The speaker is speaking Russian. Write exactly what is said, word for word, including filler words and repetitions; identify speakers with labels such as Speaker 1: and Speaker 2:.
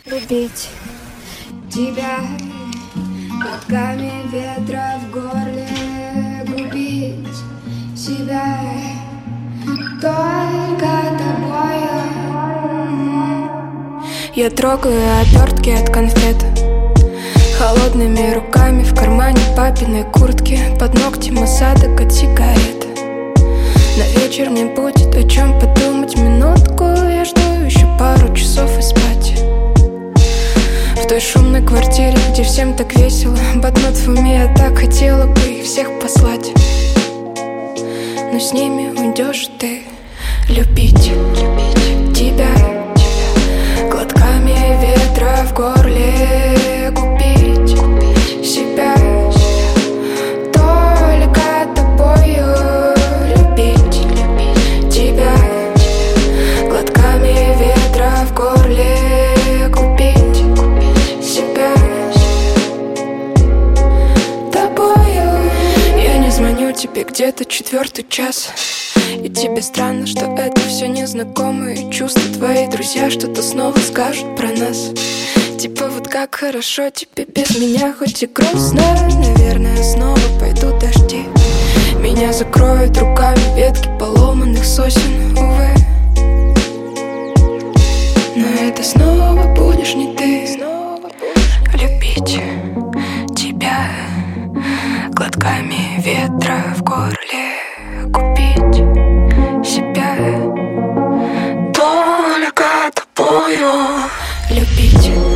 Speaker 1: Любить тебя глотками ветра в горле, губить себя только тобою. Я трогаю обертки от конфет холодными руками в кармане папиной куртки, под ногтем осадок от сигарет. На вечер мне будет о чем подумать минутку. Я жду еще пару часов и спать. В той шумной квартире, где всем так весело, ботнут в уме, я так хотела бы их всех послать. Но с ними уйдешь ты. Любить, любить тебя глотками ветра в горле, купить себя только тобою. Любить тебя глотками ветра в горле, купить себя тобою. Я не звоню тебе где-то четвертый час, и тебе странно, что это все незнакомые чувства. Твои друзья что-то снова скажут про нас, типа вот как хорошо тебе без меня, хоть и грустно. Наверное, снова пойдут дожди, меня закроют руками ветки поломанных сосен, увы. Но это снова будешь не ты. Любить тебя глотками ветра в горле, купить себя только тобою. Любить